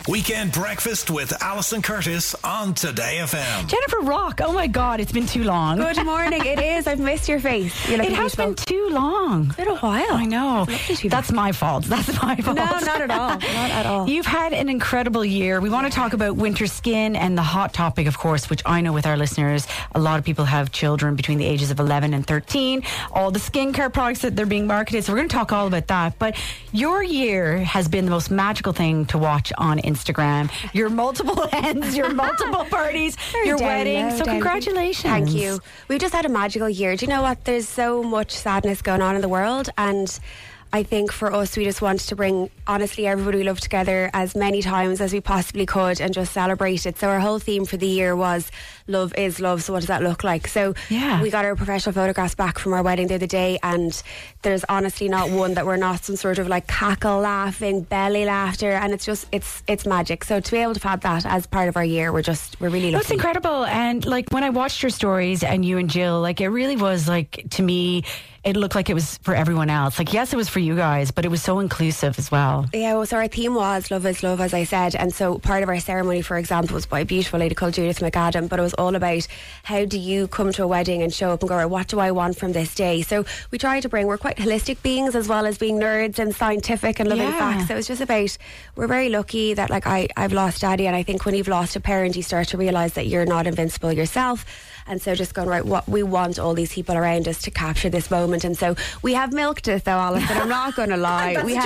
Weekend Breakfast with Alison Curtis on Today FM. Jennifer Rock, oh my God, it's been too long. Good morning. It is. I've missed your face. It has been too long. It's been a while. I know. That's my fault. That's my fault. No, not at all. Not at all. You've had an incredible year. We want to talk about winter skin and the hot topic, of course, which I know with our listeners, a lot of people have children between the ages of 11 and 13. All the skincare products that they're being marketed. So we're going to talk all about that. But your year has been the most magical thing to watch on Instagram. Your multiple ends, your multiple parties, your wedding. So congratulations. Thank you. We've just had a magical year. Do you know what? There's so much sadness going on in the world, and I think for us, we just wanted to bring, honestly, everybody we love together as many times as we possibly could and just celebrate it. So our whole theme for the year was love is love. So what does that look like? So we got our professional photographs back from our wedding the other day, and there's honestly not one that we're not some sort of like cackle laughing, belly laughter, and it's just, it's magic. So to be able to have that as part of our year, we're really lucky. It's incredible. And like when I watched your stories and you and Jill, like it really was like, to me, it looked like it was for everyone else. Like, yes, it was for you guys, but it was so inclusive as well. Yeah, well, so our theme was love is love, as I said. And so part of our ceremony, for example, was by a beautiful lady called Judith McAdam, but it was all about how do you come to a wedding and show up and go, right, what do I want from this day? So we try to bring, we're quite holistic beings as well as being nerds and scientific and loving facts. So it was just about, we're very lucky that like I've lost Daddy, and I think when you've lost a parent, you start to realise that you're not invincible yourself. And so just going, right, what we want all these people around us to capture this moment. And so we have milked it though, Alison, I'm not going to lie. We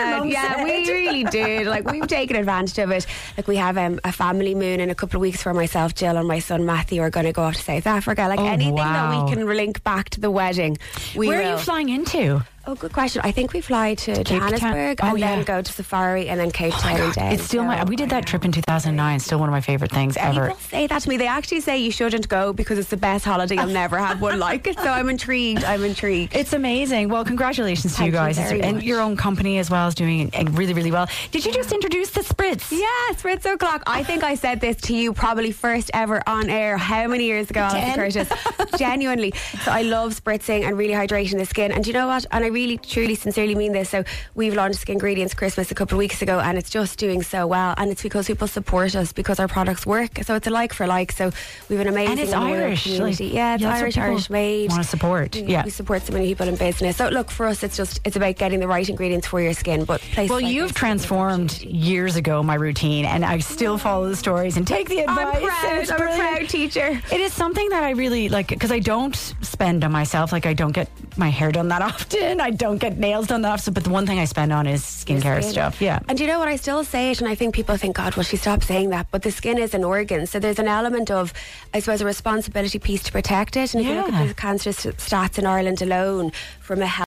really did. Like, we've taken advantage of it. Like, we have a family moon in a couple of weeks where myself, Jill and my son Matthew are going to go off to South Africa. Like, anything that we can link back to the wedding, Where are you flying into? Oh, good question. I think we fly to Johannesburg and then go to Safari and then Cape Town and down. It's still we did that trip in 2009. Still one of my favourite things ever. People say that to me. They actually say you shouldn't go because it's the best holiday. You'll never have one like it. So I'm intrigued. It's amazing. Well, congratulations to you guys. And your own company as well is doing really, really well. Did you just introduce the Spritz? Yeah, Spritz O'Clock. I think I said this to you probably first ever on air. How many years ago, Alison Curtis? Genuinely. So I love spritzing and really hydrating the skin. And do you know what? And I really, truly, sincerely mean this. So we've launched Skin Ingredients Christmas a couple of weeks ago, and it's just doing so well. And it's because people support us because our products work. So it's a like for like. So we have an amazing and it's Irish community. It's Irish made. Want to support? We support so many people in business. So look, for us, it's about getting the right ingredients for your skin. But you've transformed years ago my routine, and I still follow the stories and take the advice. I'm a proud teacher. It is something that I really like because I don't spend on myself. Like, I don't get my hair done that often. I don't get nails done that often. But the one thing I spend on is skincare stuff. Yeah. And you know what? I still say it, and I think people think, God, will she stop saying that? But the skin is an organ, so there's an element of, I suppose, a responsibility piece to protect it. And if you look at the cancer stats in Ireland alone, from a health